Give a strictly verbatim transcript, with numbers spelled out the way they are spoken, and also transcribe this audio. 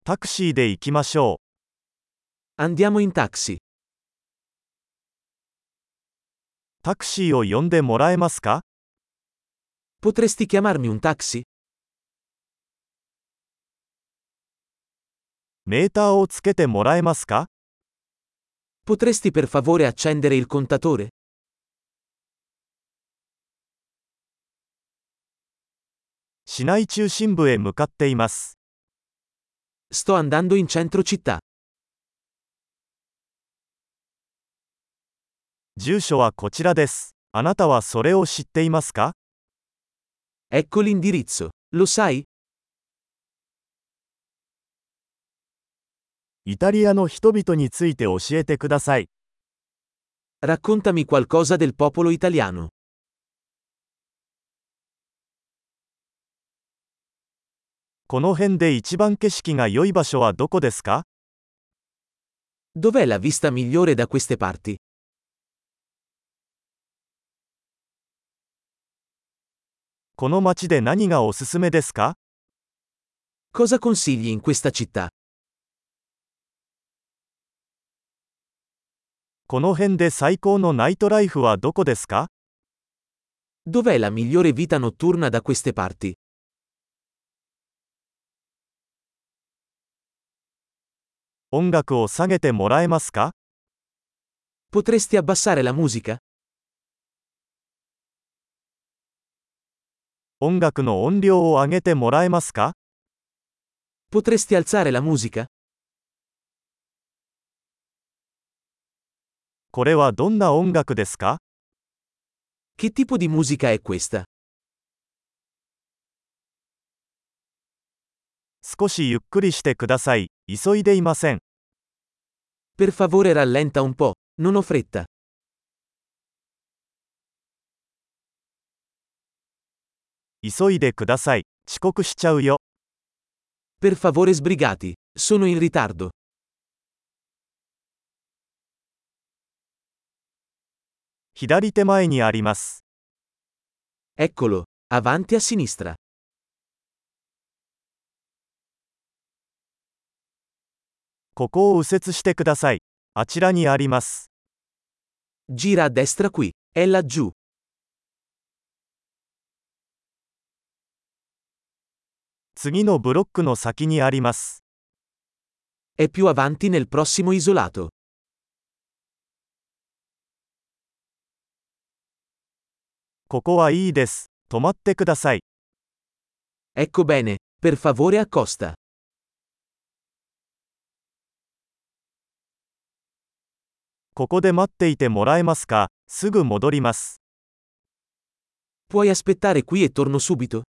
タクシーで行きましょう。 Andiamo in taxi. タクシーを呼んでもらえますか？ Potresti chiamarmi un taxi? メーターをつけてもらえますか？ Potresti per favore accendere il contatore? 市内中心部へ向かっています。 Sto andando in centro città. 住所はこちらです。あなたはそれを知っていますか？ Ecco l'indirizzo. Lo sai? イタリアの人々について教えてください。 Raccontami qualcosa del popolo italiano. この辺で一番景色が良い場所はどこですか？ Dov'è la vista migliore da queste parti? この街で何がおすすめですか？ Cosa consigli in questa città? この辺で最高のナイトライフはどこですか？ Dov'è la migliore vita notturna da queste parti? 音楽を下げてもらえますか？ Potresti abbassare la musica? 音楽の音量を上げてもらえますか？ Potresti alzare la musica? これはどんな音楽ですか？ Che tipo di musica è questa? 少しゆっくりしてください。急いでいません。 Per favore rallenta un po', non ho fretta. 急いでください。遅刻しちゃうよ。 Per favore sbrigati, sono in ritardo. 左手前にあります。 Eccolo, avanti a sinistra. ここを右折してください。あちらにあります。 Gira a destra qui, è laggiù. 次のブロックの先にあります。 È più avanti nel prossimo isolato. ここはいいです。止まってください。 Ecco bene, per favore accosta. ここで待っていてもらえますか？すぐ戻ります。 Puoi aspettare qui e torno subito?